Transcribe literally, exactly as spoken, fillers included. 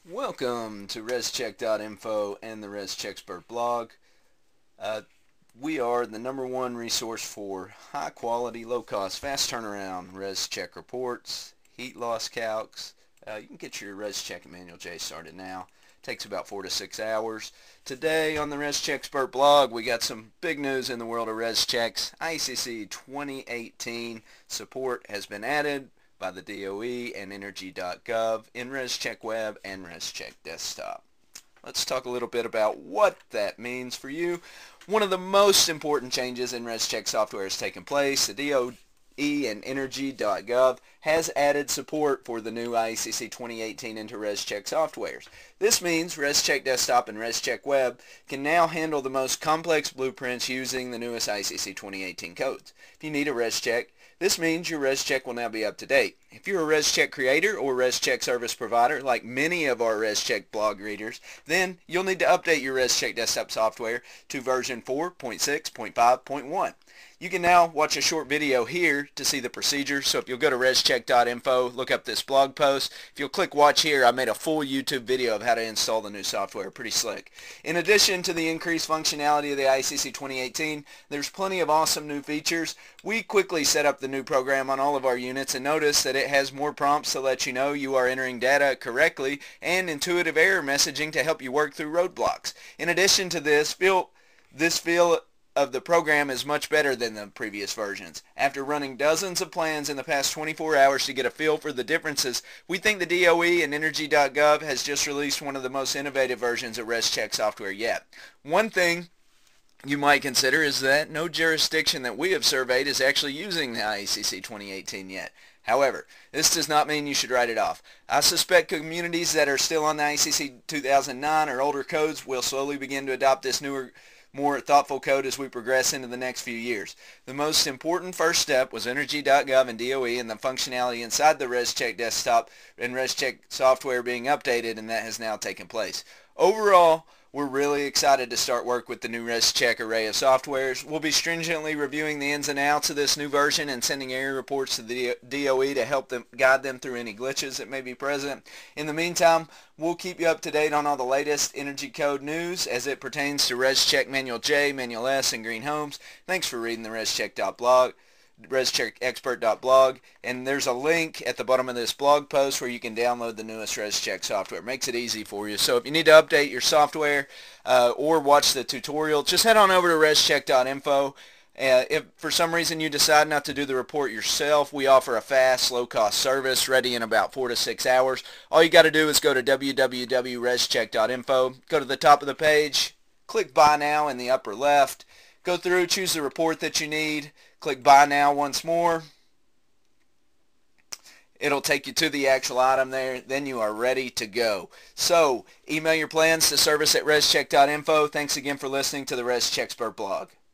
Welcome to ResCheck dot info and the ResCheckspert blog. Uh, we are the number one resource for high quality, low cost, fast turnaround ResCheck reports, heat loss calcs. Uh, you can get your ResCheck Manual J started now. It takes about four to six hours. Today on the ResCheckspert blog, we got some big news in the world of ResChecks. I E C C twenty eighteen support has been added by the D O E and Energy dot gov in ResCheck Web and ResCheck Desktop. Let's talk a little bit about what that means for you. One of the most important changes in ResCheck software has taken place. The D O E and Energy dot gov has added support for the new I E C C twenty eighteen into ResCheck softwares. This means ResCheck Desktop and ResCheck Web can now handle the most complex blueprints using the newest I E C C twenty eighteen codes. If you need a ResCheck, this means your ResCheck will now be up to date. If you're a ResCheck creator or ResCheck service provider, like many of our ResCheck blog readers, then you'll need to update your ResCheck desktop software to version four point six point five point one. You can now watch a short video here to see the procedure. So if you'll go to ResCheck dot info, look up this blog post. If you'll click watch here, I made a full YouTube video of how to install the new software. Pretty slick. In addition to the increased functionality of the I E C C twenty eighteen, there's plenty of awesome new features. We quickly set up the new program on all of our units and notice that it has more prompts to let you know you are entering data correctly and intuitive error messaging to help you work through roadblocks. In addition to this, feel this feel of the program is much better than the previous versions. After running dozens of plans in the past twenty-four hours to get a feel for the differences, we think the D O E and Energy dot gov has just released one of the most innovative versions of ResCheck software yet. One thing you might consider is that no jurisdiction that we have surveyed is actually using the I E C C twenty eighteen yet. However, this does not mean you should write it off. I suspect communities that are still on the I E C C two thousand nine or older codes will slowly begin to adopt this newer, more thoughtful code as we progress into the next few years. The most important first step was Energy dot gov and D O E and the functionality inside the ResCheck desktop and ResCheck software being updated, and that has now taken place. Overall, we're really excited to start work with the new ResCheck array of softwares. We'll be stringently reviewing the ins and outs of this new version and sending error reports to the D O E to help them guide them through any glitches that may be present. In the meantime, we'll keep you up to date on all the latest energy code news as it pertains to ResCheck Manual J, Manual S, and Green Homes. Thanks for reading the ResCheck dot blog. ResCheckXpert dot blog, and there's a link at the bottom of this blog post where you can download the newest ResCheck software. It makes it easy for you. So if you need to update your software uh, or watch the tutorial, just head on over to ResCheck dot info. Uh, if for some reason you decide not to do the report yourself, we offer a fast, low-cost service ready in about four to six hours. All you got to do is go to w w w dot ResCheck dot info, go to the top of the page, click Buy Now in the upper left, go through, choose the report that you need, click Buy Now once more. It'll take you to the actual item there. Then you are ready to go. So, email your plans to service at ResCheck dot info. Thanks again for listening to the ResCheckspert blog.